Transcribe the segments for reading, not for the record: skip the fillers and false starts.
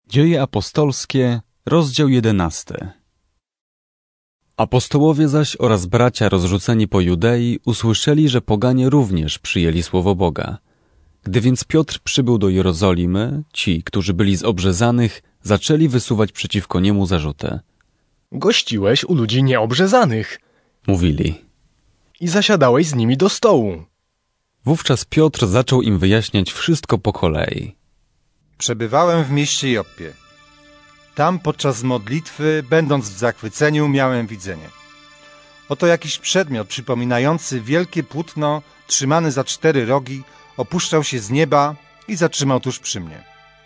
Dzieje apostolskie, rozdział 11. Apostołowie zaś oraz bracia rozrzuceni po Judei usłyszeli, że poganie również przyjęli słowo Boga. Gdy więc Piotr przybył do Jerozolimy, ci, którzy byli z obrzezanych, zaczęli wysuwać przeciwko niemu zarzuty. Gościłeś u ludzi nieobrzezanych, Mówili. i zasiadałeś z nimi do stołu. Wówczas Piotr zaczął im wyjaśniać wszystko po kolei. Przebywałem w mieście Joppie. Tam podczas modlitwy, będąc w zachwyceniu, miałem widzenie. Oto jakiś przedmiot przypominający wielkie płótno, trzymany za 4 rogi, opuszczał się z nieba i zatrzymał tuż przy mnie.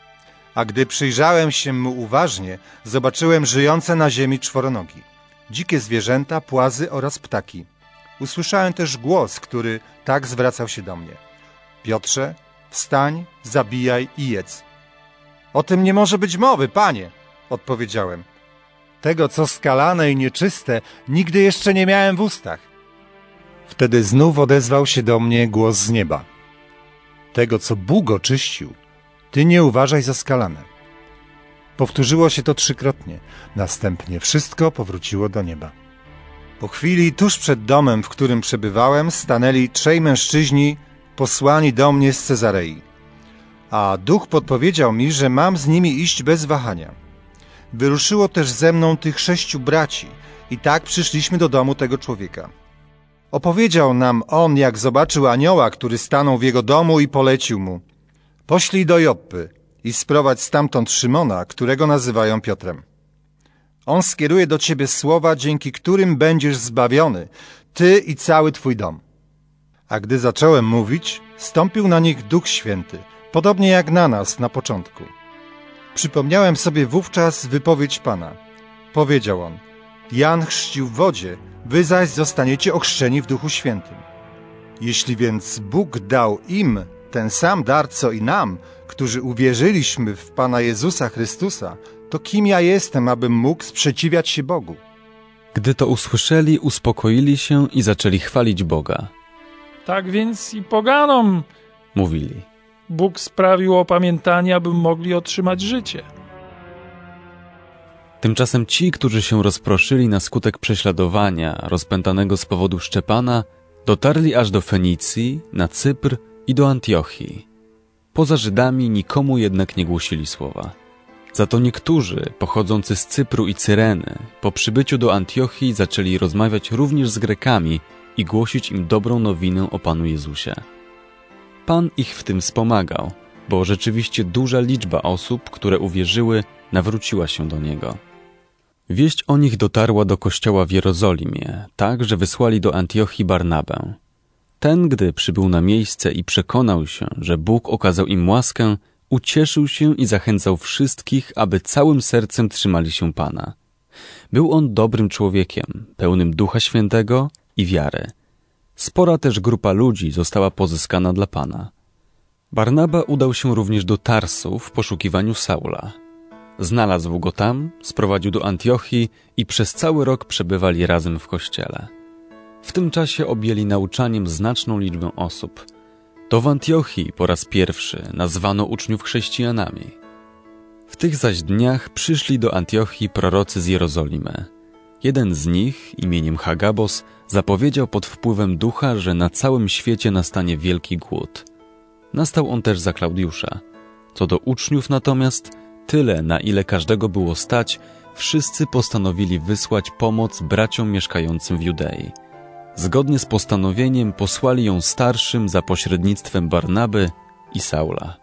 A gdy przyjrzałem się mu uważnie, zobaczyłem żyjące na ziemi czworonogi, dzikie zwierzęta, płazy oraz ptaki. Usłyszałem też głos, który tak zwracał się do mnie. Piotrze, wstań, zabijaj i jedz. O tym nie może być mowy, panie, odpowiedziałem. Tego, co skalane i nieczyste, nigdy jeszcze nie miałem w ustach. Wtedy znów odezwał się do mnie głos z nieba. Tego, co Bóg oczyścił, ty nie uważaj za skalane. Powtórzyło się to 3-krotnie. Następnie wszystko powróciło do nieba. Po chwili, tuż przed domem, w którym przebywałem, stanęli 3 mężczyźni posłani do mnie z Cezarei. A duch podpowiedział mi, że mam z nimi iść bez wahania. Wyruszyło też ze mną tych 6 braci i tak przyszliśmy do domu tego człowieka. Opowiedział nam on, jak zobaczył anioła, który stanął w jego domu i polecił mu: poślij do Joppy i sprowadź stamtąd Szymona, którego nazywają Piotrem. On skieruje do ciebie słowa, dzięki którym będziesz zbawiony, ty i cały twój dom. A gdy zacząłem mówić, stąpił na nich Duch Święty, podobnie jak na nas na początku. Przypomniałem sobie wówczas wypowiedź Pana. Powiedział on: Jan chrzcił w wodzie, wy zaś zostaniecie ochrzczeni w Duchu Świętym. Jeśli więc Bóg dał im ten sam dar, co i nam, którzy uwierzyliśmy w Pana Jezusa Chrystusa, to kim ja jestem, abym mógł sprzeciwiać się Bogu? Gdy to usłyszeli, uspokoili się i zaczęli chwalić Boga. Tak więc i poganom, Mówili. Bóg sprawił opamiętanie, aby mogli otrzymać życie. Tymczasem ci, którzy się rozproszyli na skutek prześladowania rozpętanego z powodu Szczepana, dotarli aż do Fenicji, na Cypr i do Antiochii. Poza Żydami nikomu jednak nie głosili słowa. Za to niektórzy, pochodzący z Cypru i Cyreny, po przybyciu do Antiochii zaczęli rozmawiać również z Grekami i głosić im dobrą nowinę o Panu Jezusie. Pan ich w tym wspomagał, bo rzeczywiście duża liczba osób, które uwierzyły, nawróciła się do Niego. Wieść o nich dotarła do kościoła w Jerozolimie, tak, że wysłali do Antiochii Barnabę. Ten, gdy przybył na miejsce i przekonał się, że Bóg okazał im łaskę, ucieszył się i zachęcał wszystkich, aby całym sercem trzymali się Pana. Był on dobrym człowiekiem, pełnym Ducha Świętego i wiary. Spora też grupa ludzi została pozyskana dla Pana. Barnaba udał się również do Tarsu w poszukiwaniu Saula. Znalazł go tam, sprowadził do Antiochii i przez cały rok przebywali razem w kościele. W tym czasie objęli nauczaniem znaczną liczbę osób. To w Antiochii po raz pierwszy nazwano uczniów chrześcijanami. W tych zaś dniach przyszli do Antiochii prorocy z Jerozolimy. Jeden z nich, imieniem Hagabos, zapowiedział pod wpływem ducha, że na całym świecie nastanie wielki głód. Nastał on też za Klaudiusza. Co do uczniów natomiast, tyle, na ile każdego było stać, wszyscy postanowili wysłać pomoc braciom mieszkającym w Judei. Zgodnie z postanowieniem posłali ją starszym za pośrednictwem Barnaby i Saula.